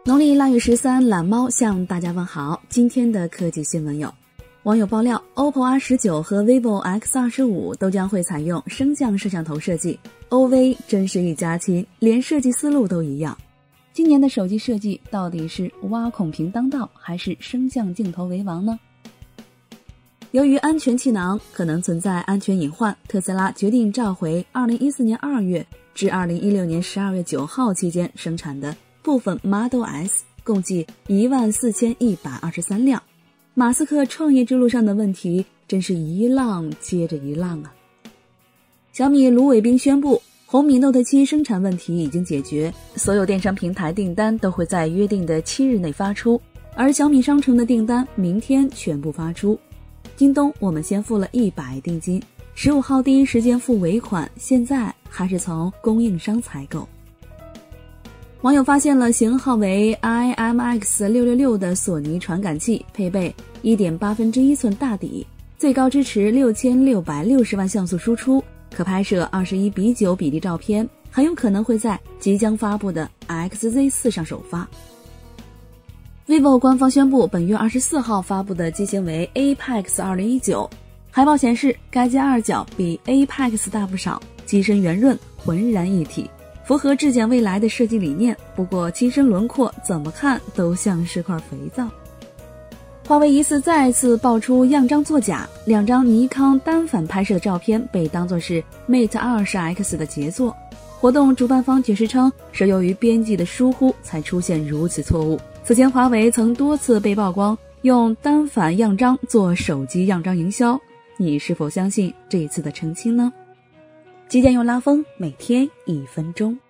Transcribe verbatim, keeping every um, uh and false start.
农历腊月十三，懒猫向大家问好。今天的科技新闻有：网友爆料 O P P O R 十九 和 vivo X 二十五 都将会采用升降摄像头设计， O V 真是一家亲，连设计思路都一样。今年的手机设计到底是挖孔屏当道，还是升降镜头为王呢？由于安全气囊可能存在安全隐患，特斯拉决定召回二零一四年二月至二零一六年十二月九号期间生产的部分 Model S， 共计一万四千一百二十三辆。马斯克创业之路上的问题真是一浪接着一浪啊！小米卢伟冰宣布，红米 Note 七生产问题已经解决，所有电商平台订单都会在约定的七日内发出，而小米商城的订单明天全部发出。京东我们先付了一百定金，十五号第一时间付尾款，现在还是从供应商采购。网友发现了型号为 I M X 六六六的索尼传感器，配备 一点八分之一寸大底，最高支持六千六百六十万像素输出，可拍摄二十一比九比例照片，很有可能会在即将发布的 X Z 四 上首发。vivo 官方宣布，本月二十四号发布的机型为 Apex 二零一九，海报显示该机二角比 Apex 大不少，机身圆润，浑然一体，符合质检未来的设计理念，不过机身轮廓怎么看都像是块肥皂。华为疑似再次爆出样张作假，两张尼康单反拍摄的照片被当作是 Mate 二十 X 的杰作。活动主办方解释称，是由于编辑的疏忽才出现如此错误。此前华为曾多次被曝光用单反样张做手机样张营销，你是否相信这一次的澄清呢？极简又拉风，每天一分钟。